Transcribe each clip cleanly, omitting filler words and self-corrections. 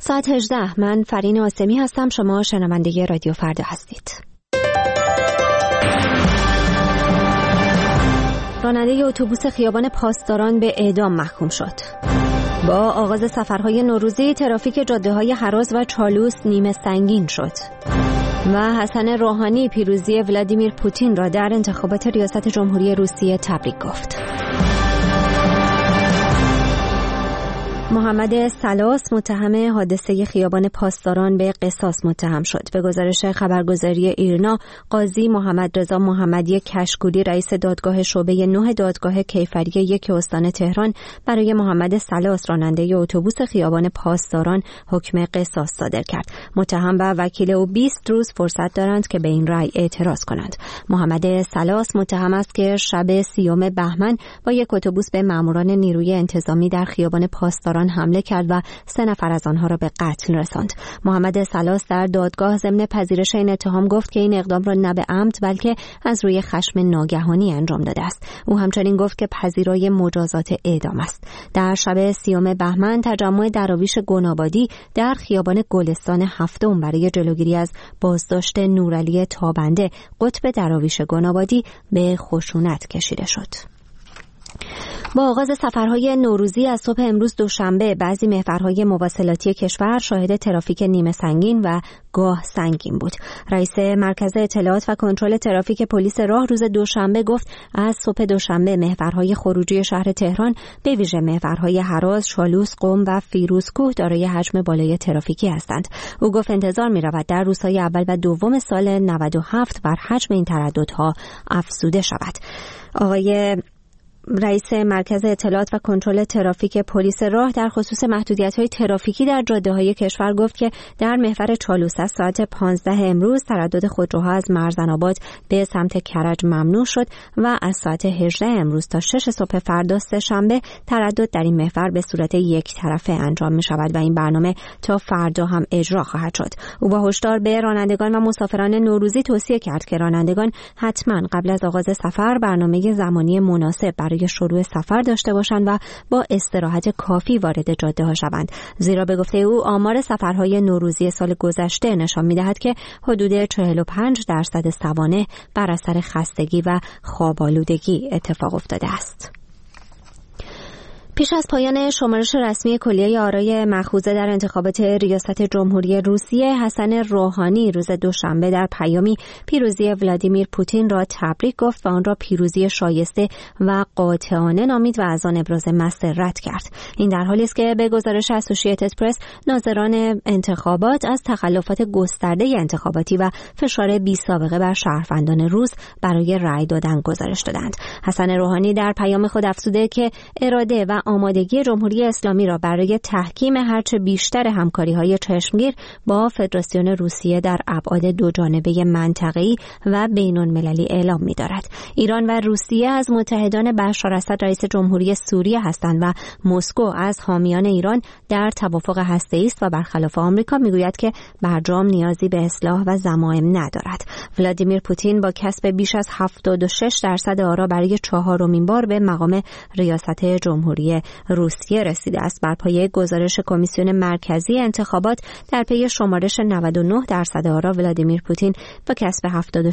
ساعت 18. من فرین آسمی هستم. شما شنونده رادیو فردا هستید. راننده اتوبوس خیابان پاسداران به اعدام محکوم شد. با آغاز سفرهای نوروزی ترافیک جاده‌های هراز و چالوس نیمه سنگین شد. و حسن روحانی پیروزی ولادیمیر پوتین را در انتخابات ریاست جمهوری روسیه تبریک گفت. محمد سلاس متهم حادثه خیابان پاسداران به قصاص متهم شد. به گزارش خبرگزاری ایرنا، قاضی محمد رضا محمدی کشکولی رئیس دادگاه شعبه 9 دادگاه کیفری 1 استان تهران برای محمد سلاس راننده اتوبوس خیابان پاسداران حکم قصاص صادر کرد. متهم و وکیل او 20 روز فرصت دارند که به این رأی اعتراض کنند. محمد سلاس متهم است که شب 30 بهمن با یک اتوبوس به ماموران نیروی انتظامی در خیابان پاسداران حمله کرد و 3 نفر از آنها را به قتل رساند. محمد سلاس در دادگاه ضمن پذیرش این اتهام گفت که این اقدام را نه به عمد بلکه از روی خشم ناگهانی انجام داده است. او همچنین گفت که پذیرای مجازات اعدام است. در شب 30 بهمن تجمع دراویش گنابادی در خیابان گلستان 7 برای جلوگیری از بازداشت نورعلی تابنده قطب دراویش گنابادی به خشونت کشیده شد. با آغاز سفرهای نوروزی از صبح امروز دوشنبه بعضی محورهای مواصلاتی کشور شاهد ترافیک نیمه سنگین و گاه سنگین بود. رئیس مرکز اطلاعات و کنترل ترافیک پلیس راه روز دوشنبه گفت از صبح دوشنبه محورهای خروجی شهر تهران به ویژه محورهای هراز، چالوس، قم و فیروزکوه دارای حجم بالای ترافیکی هستند. او گفت انتظار می‌رود در روزهای اول و دوم سال 97 بر حجم این ترددها افزوده شود. آقای رئیس مرکز اطلاعات و کنترل ترافیک پلیس راه در خصوص محدودیت‌های ترافیکی در جاده‌های کشور گفت که در محور چالوس از ساعت 15 امروز تردد خودروها از مرزن‌آباد به سمت کرج ممنوع شد و از ساعت 18 امروز تا 6 صبح فردا سه‌شنبه تردد در این محور به صورت یک طرفه انجام می‌شود و این برنامه تا فردا هم اجرا خواهد شد. او با هشدار به رانندگان و مسافران نوروزی توصیه کرد که رانندگان حتما قبل از آغاز سفر برنامه زمانی مناسب برای شروع سفر داشته باشند و با استراحت کافی وارد جاده ها شوند، زیرا به گفته او آمار سفرهای نوروزی سال گذشته نشان می‌دهد که حدود 45% سوانح بر اثر خستگی و خواب‌آلودگی اتفاق افتاده است. پیش از پایان شمارش رسمی کلیه آرای مأخوذه در انتخابات ریاست جمهوری روسیه، حسن روحانی روز دوشنبه در پیامی پیروزی ولادیمیر پوتین را تبریک گفت و آن را پیروزی شایسته و قاطعانه نامید و از آن ابراز مسرت کرد. این در حالی است که به گزارش اسوسییتد پرس ناظران انتخابات از تخلفات گسترده انتخاباتی و فشار بی‌سابقه بر شهروندان روس برای رأی دادن گزارش دادند. حسن روحانی در پیام خود افزوده که اراده و آمادگی جمهوری اسلامی را برای تحکیم هرچه بیشتر همکاری‌های چشمگیر با فدراسیون روسیه در ابعاد دوجانبه منطقه‌ای و بین‌المللی اعلام می‌دارد. ایران و روسیه از متحدان بشار اسد رئیس جمهوری سوریه هستند و مسکو از حامیان ایران در توافق هسته‌ای است و برخلاف آمریکا می‌گوید که برجام نیازی به اصلاح و ضمائم ندارد. ولادیمیر پوتین با کسب بیش از 76% آرا برای 4مین بار به مقام ریاست جمهوری روسیه رسیده است. بر پایه گزارش کمیسیون مرکزی انتخابات در پی شمارش 99% آرا، ولادیمیر پوتین با کسب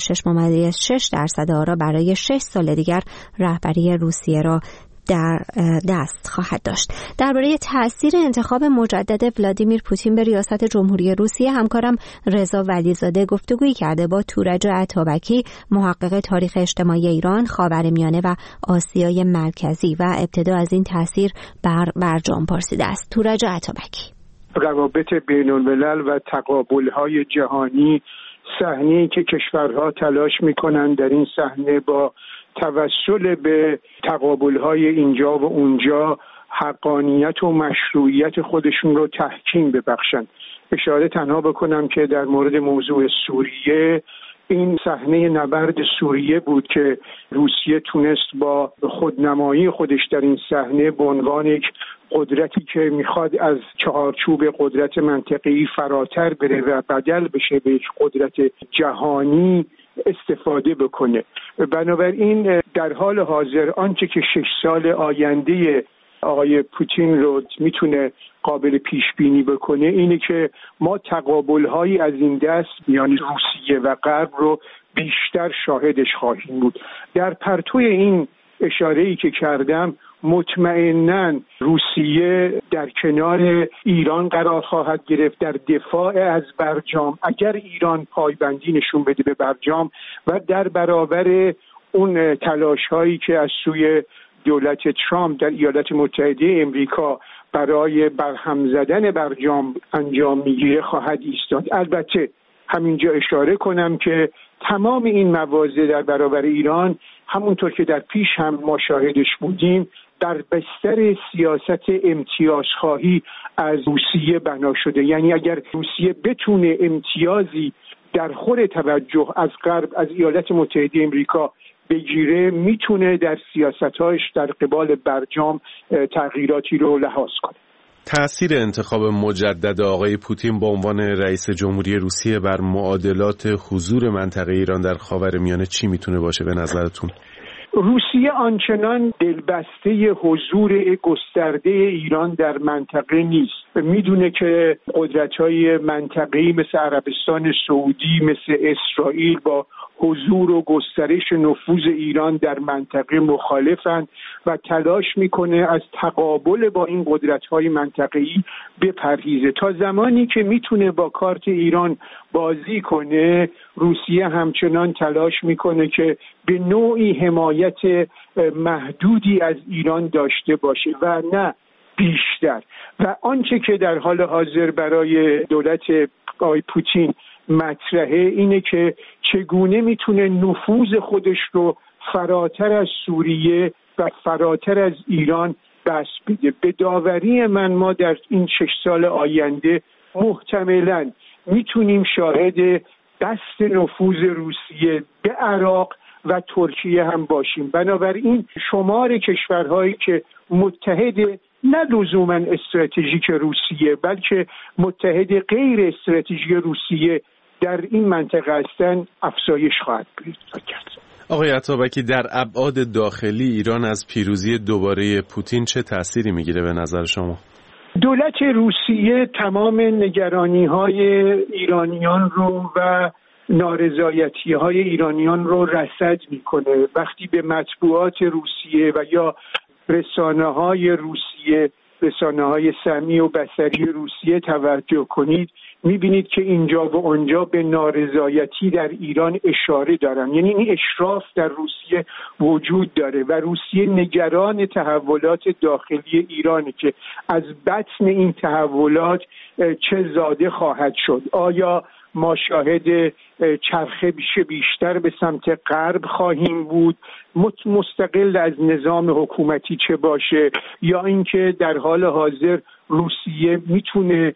76.6% آرا برای 6 سال دیگر رهبری روسیه را در دست خواهد داشت. درباره تأثیر انتخاب مجدد ولادیمیر پوتین به ریاست جمهوری روسیه همکارم رضا ولیزاده گفتگویی کرده با تورج عطابکی، محقق تاریخ اجتماعی ایران، خاورمیانه و آسیای مرکزی و ابتدا از این تأثیر بر برجام پرسیده است. تورج عطابکی: روابط بین‌الملل و تقابل‌های جهانی، صحنه‌ای که کشورها تلاش می‌کنند در این صحنه با توسل به تقابل‌های اینجا و اونجا حقانیت و مشروعیت خودشون رو تحکیم ببخشند. اشاره تنها بکنم که در مورد موضوع سوریه، این صحنه نبرد سوریه بود که روسیه تونست با خودنمایی خودش در این صحنه به عنوان یک قدرتی که میخواد از چهارچوب قدرت منطقه‌ای فراتر بره و بدل بشه به یک قدرت جهانی استفاده بکنه. بنابراین در حال حاضر آنچه که 6 سال آینده آقای پوتین رو میتونه قابل پیش بینی بکنه اینه که ما تقابل‌هایی از این دست یعنی روسیه و غرب رو بیشتر شاهدش خواهیم بود. در پرتو این اشاره‌ای که کردم مطمئناً روسیه در کنار ایران قرار خواهد گرفت در دفاع از برجام اگر ایران پایبندی نشون بده به برجام و در برابر اون تلاش‌هایی که از سوی دولت ترامپ در ایالات متحده امریکا برای برهم زدن برجام انجام میگیره خواهد ایستاد. البته همینجا اشاره کنم که تمام این مواضع در برابر ایران همونطور که در پیش هم ما شاهدش بودیم در بستر سیاست امتیازخواهی از روسیه بنا شده. یعنی اگر روسیه بتونه امتیازی در خور توجه از غرب از ایالات متحده امریکا بگیره میتونه در سیاست‌هاش در قبال برجام تغییراتی رو لحاظ کنه. تأثیر انتخاب مجدد آقای پوتین به عنوان رئیس جمهوری روسیه بر معادلات حضور منطقه ایران در خاورمیانه چی میتونه باشه به نظرتون؟ روسیه آنچنان دلبسته حضور گسترده ایران در منطقه نیست. میدونه که قدرت‌های منطقه‌ای مثل عربستان سعودی، مثل اسرائیل با حضور و گسترش نفوذ ایران در منطقه مخالفند و تلاش میکنه از تقابل با این قدرت‌های منطقه‌ای بپرهیزه. تا زمانی که میتونه با کارت ایران بازی کنه روسیه همچنان تلاش میکنه که به نوعی حمایت محدودی از ایران داشته باشه و نه بیشتر. و آنچه که در حال حاضر برای دولت آقای پوتین مطرحه اینه که چگونه میتونه نفوذ خودش رو فراتر از سوریه و فراتر از ایران بسط بده. به داوری من ما در این 6 سال آینده محتملاً میتونیم شاهد بسط نفوذ روسیه به عراق و ترکیه هم باشیم. بنابراین شمار کشورهایی که متحد نه لزوما استراتژیک روسیه بلکه متحد غیر استراتژیک روسیه در این منطقه هستن افزایش خواهد کرد. آقای عطابکی در ابعاد داخلی ایران از پیروزی دوباره پوتین چه تأثیری میگیره به نظر شما؟ دولت روسیه تمام نگرانی‌های ایرانیان رو و نارضایتی‌های ایرانیان رو رصد میکنه. وقتی به مطبوعات روسیه و یا رسانه‌های روسیه، رسانه‌های سمعی و بصری روسیه توجه کنید می‌بینید که اینجا و اونجا به نارضایتی در ایران اشاره دارن. یعنی این اشراف در روسیه وجود داره و روسیه نگران تحولات داخلی ایرانه که از بطن این تحولات چه زاده خواهد شد. آیا ما شاهد چرخه بیشتر به سمت غرب خواهیم بود مستقل از نظام حکومتی چه باشه، یا اینکه در حال حاضر روسیه میتونه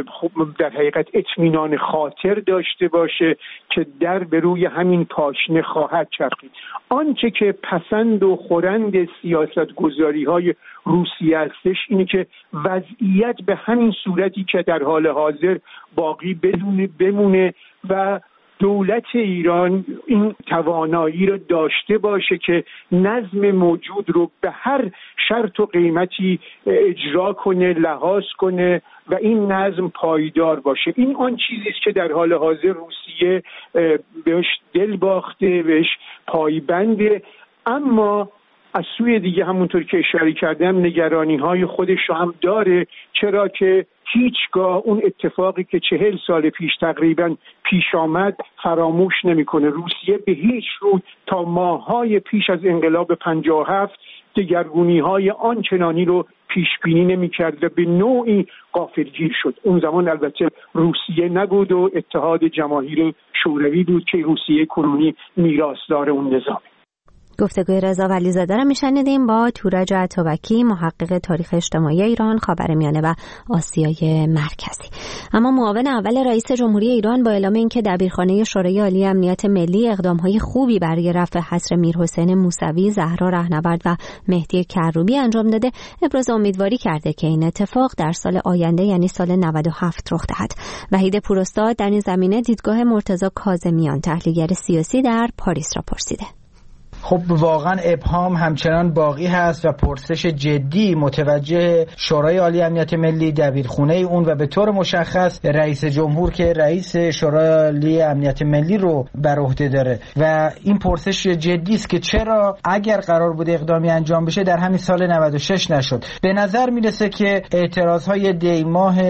در حقیقت اطمینان خاطر داشته باشه که در به روی همین پاشنه خواهد چرخید. آنچه که پسند و خورند سیاستگذاری‌های روسیه هستش اینه که وضعیت به همین صورتی که در حال حاضر باقی بمونه و دولت ایران این توانایی رو داشته باشه که نظم موجود رو به هر شرط و قیمتی اجرا کنه، لحاظ کنه و این نظم پایدار باشه. این آن چیزی است که در حال حاضر روسیه بهش دل باخته، بهش پایبنده. اما از سوی دیگه همونطور که اشاره کردم نگرانی‌های خودش رو هم داره، چرا که هیچگاه اون اتفاقی که 40 سال پیش تقریبا پیش آمد فراموش نمی‌کنه. روسیه به هیچ روی تا ماه‌های پیش از انقلاب 57 دگرگونی‌های آنچنانی رو پیش بینی نمی‌کرد و به نوعی غافلگیر شد. اون زمان البته روسیه نبود و اتحاد جماهیر شوروی بود که روسیه کنونی میراثدار اون نظام. گفتگوی رضا ولیزاده را میشنیدیم با تورج عطابکی، محقق تاریخ اجتماعی ایران، خاورمیانه و آسیای مرکزی. اما معاون اول رئیس جمهوری ایران با اعلام اینکه دبیرخانه شورای عالی امنیت ملی اقدام‌های خوبی برای رفع حصر میرحسین موسوی، زهرا رهنورد و مهدی کروبی انجام داده، ابراز امیدواری کرده که این اتفاق در سال آینده یعنی سال 97 رخ دهد. وحید پوراستاد در این زمینه دیدگاه مرتضی کاظمیان، تحلیلگر سیاسی در پاریس را پرسیده. خب واقعا ابهام همچنان باقی هست و پرسش جدی متوجه شورای عالی امنیت ملی، دبیرخونه اون و به طور مشخص رئیس جمهور که رئیس شورای عالی امنیت ملی رو بر عهده داره و این پرسش جدی است که چرا اگر قرار بود اقدامی انجام بشه در همین سال 96 نشد. به نظر میرسه که اعتراضهای دی ماه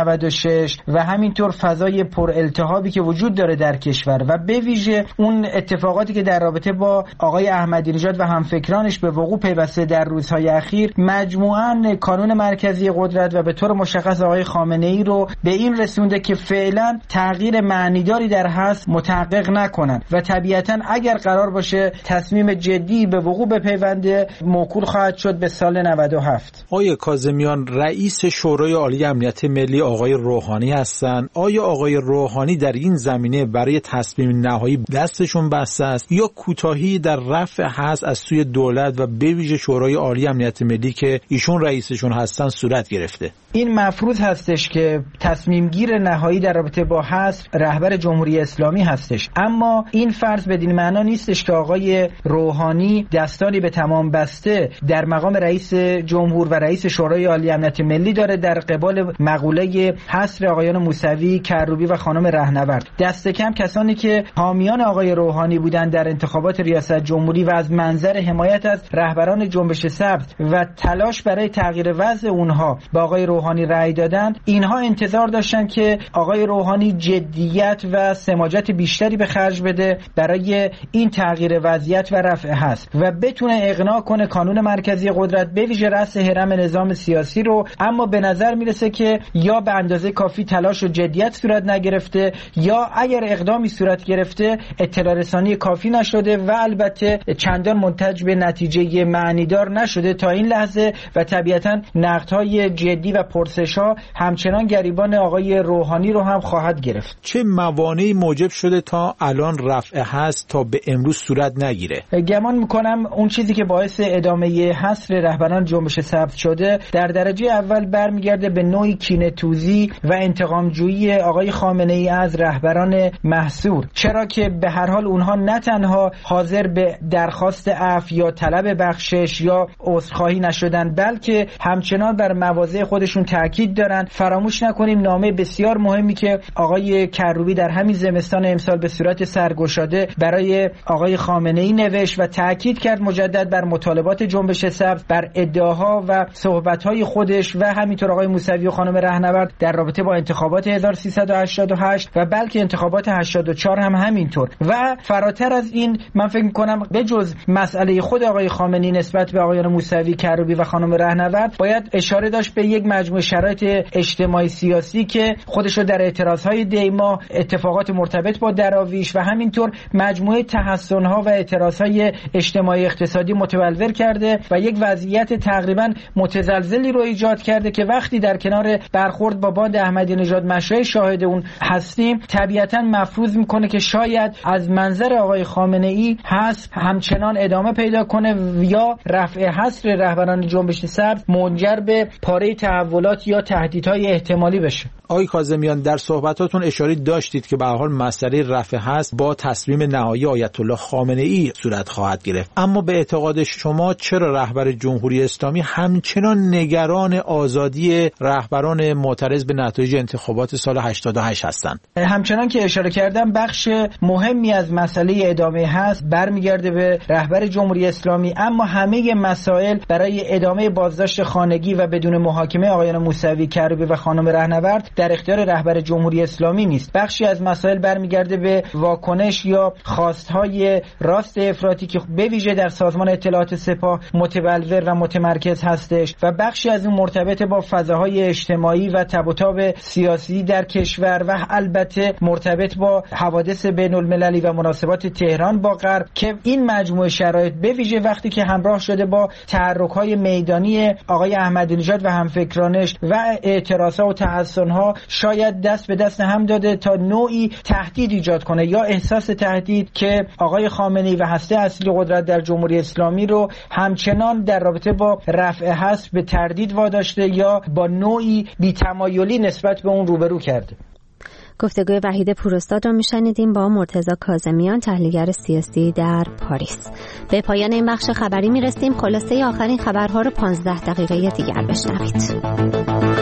96 و همینطور فضای پر التهابی که وجود داره در کشور و به ویژه اون اتفاقاتی که در رابطه با آقای احمدی نژاد و همفکرانش به وقوع پیوسته در روزهای اخیر مجموعاً کانون مرکزی قدرت و به طور مشخص آقای خامنه‌ای رو به این رسونده که فعلا تغییر معنیداری در هست متحقق نکنن و طبیعتاً اگر قرار باشه تصمیم جدی به وقوع بپیونده موکول خواهد شد به سال 97. آقای کاظمیان، رئیس شورای عالی امنیت ملی آقای روحانی هستند. آیا آقای روحانی در این زمینه برای تصمیم نهایی دستشون بسته است یا کوتاهی در رفع حظر از سوی دولت و به ویژه شورای عالی امنیت ملی که ایشون رئیسشون هستن صورت گرفته؟ این مفروض هستش که تصمیم گیر نهایی در رابطه با حذف رهبر جمهوری اسلامی هستش، اما این فرض بدین معنا نیستش که آقای روحانی دستانی به تمام بسته در مقام رئیس جمهور و رئیس شورای عالی امنیت ملی داره در قبال مقوله حصر آقایان موسوی، کروبی و خانم رهنورد. دست کم کسانی که حامیان آقای روحانی بودن در انتخابات ریاست جمهوری و از منظر حمایت از رهبران جنبش سبز و تلاش برای تغییر وضع اونها با آقای روحانی رأی دادن، اینها انتظار داشتن که آقای روحانی جدیت و سماجت بیشتری به خرج بده برای این تغییر وضعیت و رفع حذف و بتونه اقناع کنه کانون مرکزی قدرت به ویژه رأس هرم نظام سیاسی رو. اما به نظر میرسه که یا به اندازه کافی تلاش و جدیت صورت نگرفته یا اگر اقدامی صورت گرفته اطلاع رسانی کافی نشده و البته چندان منتج به نتیجه معنیدار نشده تا این لحظه و طبیعتاً نقدهای جدی و پرسش‌ها همچنان گریبان آقای روحانی رو هم خواهد گرفت. چه موانعی موجب شده تا الان رفع حذر تا به امروز صورت نگیره؟ گمان میکنم اون چیزی که باعث ادامه حصر رهبران جنبش سبز شده در درجه اول برمیگرده به نوعی کینه‌توزی و انتقامجویی آقای خامنه‌ای از رهبران محصور، چرا که به هر حال اونها نه تنها حاضر به درخواست عفو یا طلب بخشش یا عذرخواهی نشدن بلکه همچنان بر مواضع خودشون تاکید دارن. فراموش نکنیم نامه بسیار مهمی که آقای کروبی در همین زمستان امسال به صورت سرگشاده برای آقای خامنه‌ای نوشت و تاکید کرد مجدد بر مطالبات جنبش سبز، بر ادعاها و صحبت‌های خودش و همینطور آقای موسوی و خانم رهنورد در رابطه با انتخابات 1388 و بلکه انتخابات 84 هم همینطور. و فراتر از این من فکر می‌کنم به جز مسئله خود آقای خامنه‌ای نسبت به آقایان موسوی، کروبی و خانم رهنورد باید اشاره داشت به یک مجموعه شرایط اجتماعی سیاسی که خودش رو در اعتراضهای دیما، اتفاقات مرتبط با دراویش و همینطور مجموعه تحسن‌ها و اعتراضهای اجتماعی اقتصادی متبلور کرده و یک وضعیت تقریبا متزلزلی رو ایجاد کرده که وقتی در کنار برخورد با باند احمدی نژاد مشای شاهد اون هستیم طبیعتاً مفروض میکنه که شاید از منظر آقای خامنه‌ای حذف همچنان ادامه پیدا کنه یا رفع حصر رهبران جنبش سبز منجر به پاره تحولات یا تهدیدهای احتمالی بشه. آقای کاظمیان، در صحبتاتون اشاره داشتید که به هر حال مسئله رفع حذر با تصمیم نهایی آیت الله خامنه‌ای صورت خواهد گرفت، اما به اعتقاد شما چرا رهبر جمهوری اسلامی همچنان نگران آزادی رهبران معترض به نتایج انتخابات سال 88 هستند؟ همچنان که اشاره کردم بخش مهمی از مسئله ادامه حذر برمیگرده به رهبر جمهوری اسلامی، اما همه مسائل برای ادامه بازداشت خانگی و بدون محاکمه آقایان موسوی، کروبی و خانم رهنورد در اختیار رهبر جمهوری اسلامی نیست. بخشی از مسائل برمیگرده به واکنش یا خواستهای راست افراطی که به ویژه در سازمان اطلاعات سپاه متبلور و متمرکز هستش و بخشی از اون مرتبط با فضاهای اجتماعی و تب و تاب سیاسی در کشور و البته مرتبط با حوادث بین المللی و مناسبات تهران با غرب که این مجموعه شرایط به ویژه وقتی که همراه شده با تحرک‌های میدانی آقای احمدی نژاد و همفکرانش و اعتراضات و تحسن‌ها شاید دست به دست هم داده تا نوعی تهدید ایجاد کنه یا احساس تهدید که آقای خامنه‌ای و هسته اصلی قدرت در جمهوری اسلامی رو همچنان در رابطه با رفع حذر به تردید واداشته یا با نوعی بی‌تمایلی نسبت به اون روبرو کرده. گفتگوی وحید پوراستاد را میشنیدیم با مرتضی کاظمیان، تحلیلگر سیاسی در پاریس. به پایان این بخش خبری میرسیم. خلاصه آخرین خبرها رو 15 دقیقه دیگر بشنوید.